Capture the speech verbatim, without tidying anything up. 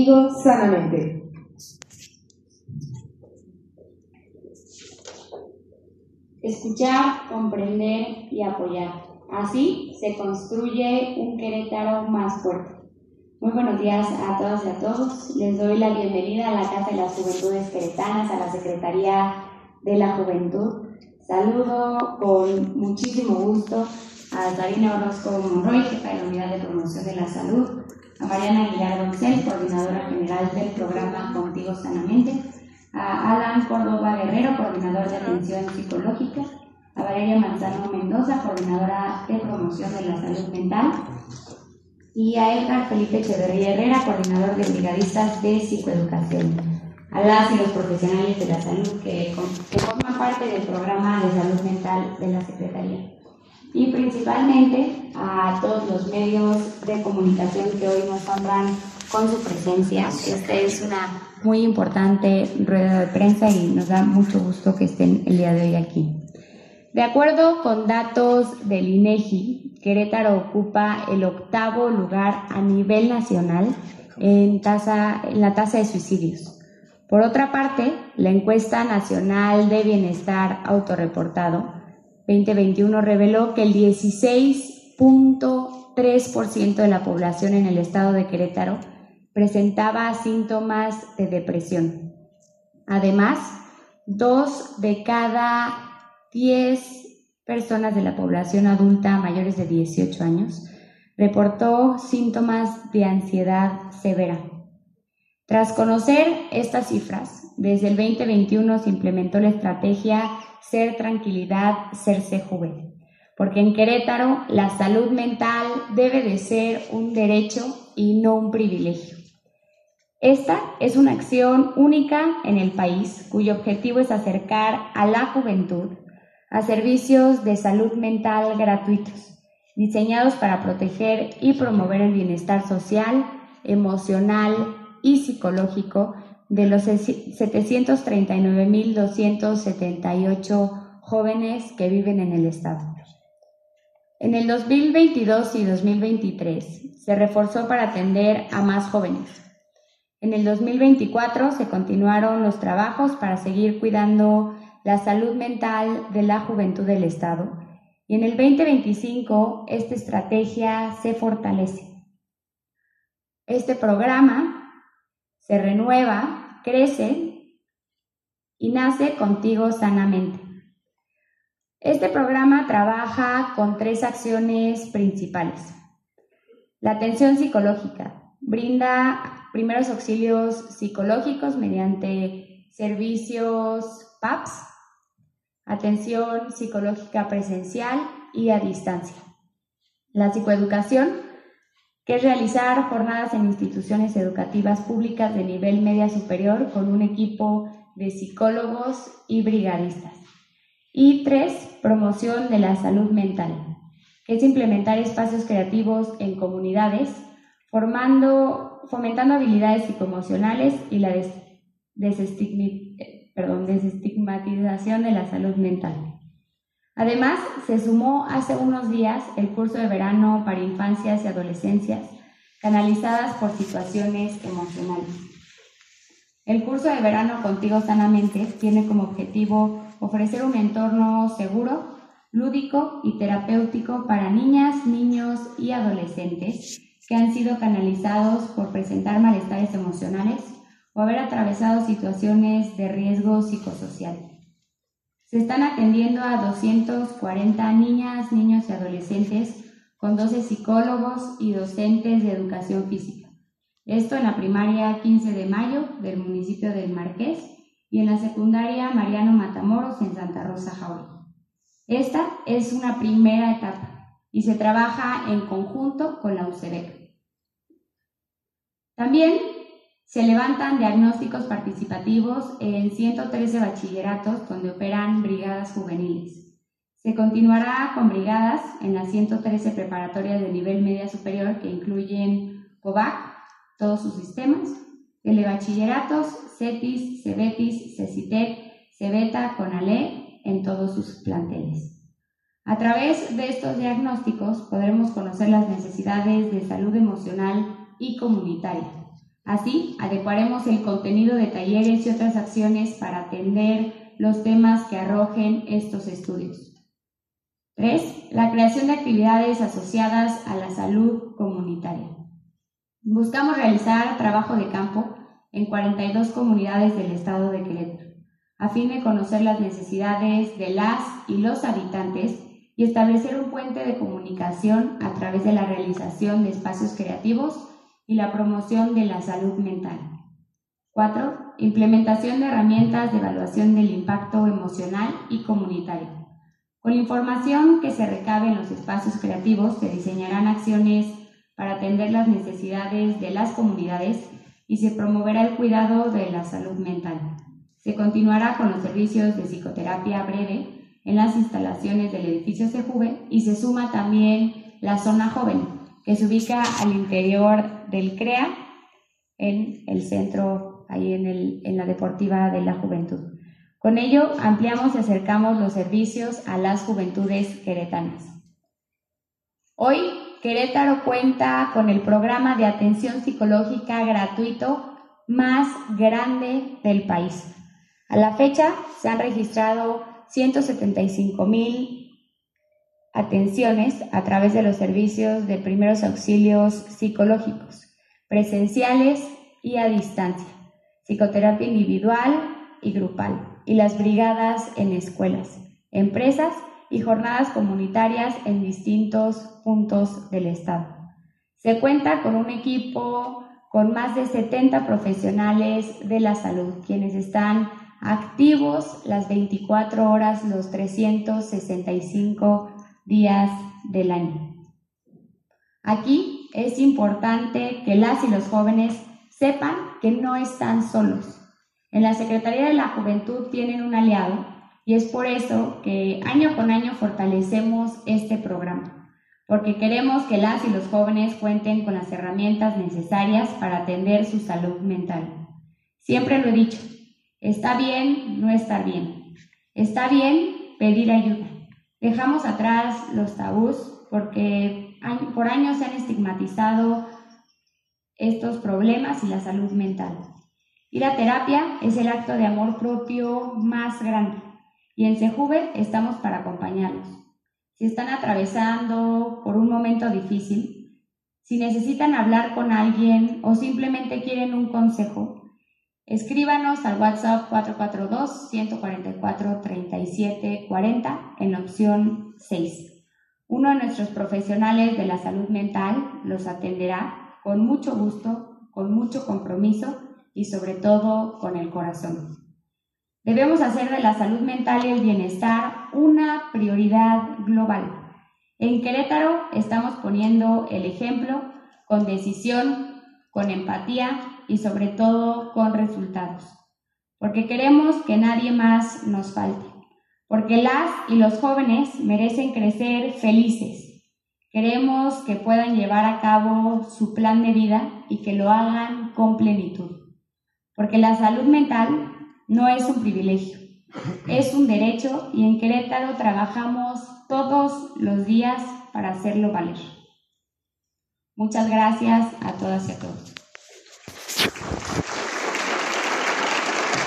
Sanamente. Escuchar, comprender y apoyar. Así se construye un Querétaro más fuerte. Muy buenos días a todas y a todos. Les doy la bienvenida a la Casa de las Juventudes Queretanas, a la Secretaría de la Juventud. Saludo con muchísimo gusto a Darina Orozco Monroy, jefa de la Unidad de Promoción de la Salud, a Mariana Aguilar Doxel, coordinadora general del programa Contigo Sanamente, a Alan Córdoba Guerrero, coordinador de atención psicológica, a Valeria Manzano Mendoza, coordinadora de promoción de la salud mental, y a Edgar Felipe Echeverría Herrera, coordinador de brigadistas de psicoeducación, a las y los profesionales de la salud que, que forman parte del programa de salud mental de la Secretaría, y principalmente a todos los medios de comunicación que hoy nos honran con su presencia. Esta es una muy importante rueda de prensa y nos da mucho gusto que estén el día de hoy aquí. De acuerdo con datos del INEGI, Querétaro ocupa el octavo lugar a nivel nacional en, tasa, en la tasa de suicidios. Por otra parte, la encuesta nacional de bienestar autorreportado veinte veintiuno reveló que el dieciséis punto tres por ciento de la población en el estado de Querétaro presentaba síntomas de depresión. Además, dos de cada diez personas de la población adulta mayores de dieciocho años reportó síntomas de ansiedad severa. Tras conocer estas cifras, desde el veinte veintiuno se implementó la estrategia Ser Tranquilidad, Ser Sejube, porque en Querétaro la salud mental debe de ser un derecho y no un privilegio. Esta es una acción única en el país, cuyo objetivo es acercar a la juventud a servicios de salud mental gratuitos, diseñados para proteger y promover el bienestar social, emocional y psicológico de los setecientos treinta y nueve mil doscientos setenta y ocho jóvenes que viven en el estado. En el dos mil veintidós y dos mil veintitrés se reforzó para atender a más jóvenes. En el dos mil veinticuatro se continuaron los trabajos para seguir cuidando la salud mental de la juventud del estado, y en el veinte veinticinco esta estrategia se fortalece. Este programa se renueva, crece y nace Contigo Sanamente. Este programa trabaja con tres acciones principales. La atención psicológica brinda primeros auxilios psicológicos mediante servicios P A P S, atención psicológica presencial y a distancia. La psicoeducación, que es realizar jornadas en instituciones educativas públicas de nivel media superior con un equipo de psicólogos y brigadistas. Y tres, promoción de la salud mental, que es implementar espacios creativos en comunidades, formando, fomentando habilidades psicoemocionales y la des, desestigmi, perdón, desestigmatización de la salud mental. Además, se sumó hace unos días el curso de verano para infancias y adolescencias canalizadas por situaciones emocionales. El curso de verano Contigo Sanamente tiene como objetivo ofrecer un entorno seguro, lúdico y terapéutico para niñas, niños y adolescentes que han sido canalizados por presentar malestares emocionales o haber atravesado situaciones de riesgo psicosocial. Se están atendiendo a doscientas cuarenta niñas, niños y adolescentes con doce psicólogos y docentes de educación física. Esto en la primaria quince de mayo del municipio del Marqués y en la secundaria Mariano Matamoros en Santa Rosa, Jauregui. Esta es una primera etapa y se trabaja en conjunto con la U C E B E C. También se levantan diagnósticos participativos en ciento trece bachilleratos donde operan brigadas juveniles. Se continuará con brigadas en las ciento trece preparatorias de nivel media superior que incluyen COVAC, todos sus sistemas, telebachilleratos, CETIS, CEBETIS, CECITEC, CEBETA, CONALE, en todos sus planteles. A través de estos diagnósticos podremos conocer las necesidades de salud emocional y comunitaria, Así, adecuaremos el contenido de talleres y otras acciones para atender los temas que arrojen estos estudios. tres. La creación de actividades asociadas a la salud comunitaria. Buscamos realizar trabajo de campo en cuarenta y dos comunidades del estado de Querétaro, a fin de conocer las necesidades de las y los habitantes y establecer un puente de comunicación a través de la realización de espacios creativos y la promoción de la salud mental. cuatro. Implementación de herramientas de evaluación del impacto emocional y comunitario. Con la información que se recabe en los espacios creativos se diseñarán acciones para atender las necesidades de las comunidades y se promoverá el cuidado de la salud mental. Se continuará con los servicios de psicoterapia breve en las instalaciones del edificio Sejuve y se suma también la zona joven, que se ubica al interior del C R E A, en el centro, ahí en, el, en la Deportiva de la Juventud. Con ello, ampliamos y acercamos los servicios a las juventudes queretanas. Hoy, Querétaro cuenta con el programa de atención psicológica gratuito más grande del país. A la fecha, se han registrado ciento setenta y cinco mil atenciones a través de los servicios de primeros auxilios psicológicos, presenciales y a distancia, psicoterapia individual y grupal, y las brigadas en escuelas, empresas y jornadas comunitarias en distintos puntos del estado. Se cuenta con un equipo con más de setenta profesionales de la salud, quienes están activos las veinticuatro horas, los trescientos sesenta y cinco días del año. Aquí es importante que las y los jóvenes sepan que no están solos. En la Secretaría de la Juventud tienen un aliado y es por eso que año con año fortalecemos este programa, porque queremos que las y los jóvenes cuenten con las herramientas necesarias para atender su salud mental. Siempre lo he dicho, está bien no estar bien, está bien pedir ayuda. Dejamos atrás los tabús porque por años se han estigmatizado estos problemas y la salud mental. Ir a terapia es el acto de amor propio más grande y en Sejuve estamos para acompañarlos. Si están atravesando por un momento difícil, si necesitan hablar con alguien o simplemente quieren un consejo, escríbanos al WhatsApp cuatro cuatro dos, uno cuatro cuatro, tres siete cuatro cero en la opción seis. Uno de nuestros profesionales de la salud mental los atenderá con mucho gusto, con mucho compromiso y sobre todo con el corazón. Debemos hacer de la salud mental y el bienestar una prioridad global. En Querétaro estamos poniendo el ejemplo con decisión, con empatía y sobre todo con resultados. Porque queremos que nadie más nos falte. Porque las y los jóvenes merecen crecer felices. Queremos que puedan llevar a cabo su plan de vida y que lo hagan con plenitud. Porque la salud mental no es un privilegio, es un derecho y en Querétaro trabajamos todos los días para hacerlo valer. Muchas gracias a todas y a todos.